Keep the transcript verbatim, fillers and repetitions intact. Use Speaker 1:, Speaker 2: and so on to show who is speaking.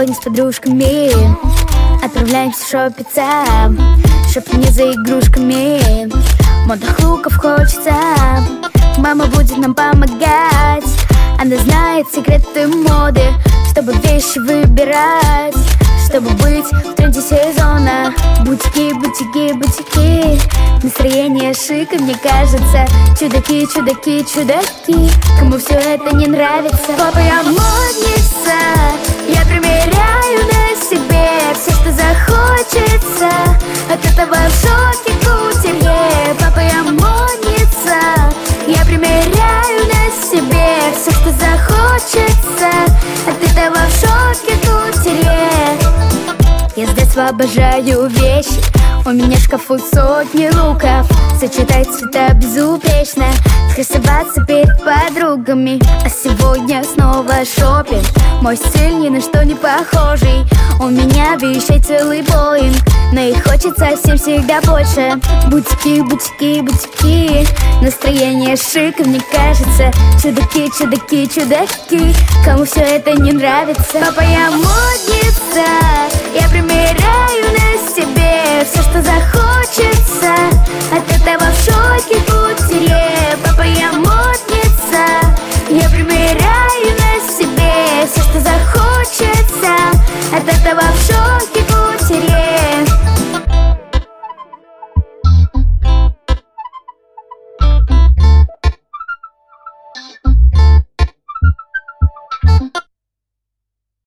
Speaker 1: сегодня с подружками отправляемся шопиться, чтоб не за игрушками. Модных луков хочется, мама будет нам помогать. Она знает секреты моды, чтобы вещи выбирать, чтобы быть в тренде сезона. Бутики, бутики, бутики, настроение шика, мне кажется. Чудаки, чудаки, чудаки, кому все это не нравится. Папа, я модница, я примеряю на себе все, что захочется. От этого в шоке кутерье. Папа, я модница, я примеряю на себе все, что захочется. От этого в шоке кутерье. Я с детства обожаю вещи, у меня в шкафу сотни луков. Сочетать цвета безупречно, красоваться перед подругами. А сегодня снова шопинг, мой стиль ни на что не похожий. У меня вещей целый боинг, но их хочется всем всегда больше. Бутики, бутики, бутики, настроение шика, мне кажется. Чудаки, чудаки, чудаки, кому все это не нравится. Папа, я модница, я примеряю на себе все, что захочется. От этого в шоке кутерье. Папа, я модница, я примеряю на себе все, что захочется. От этого в шоке кутерье.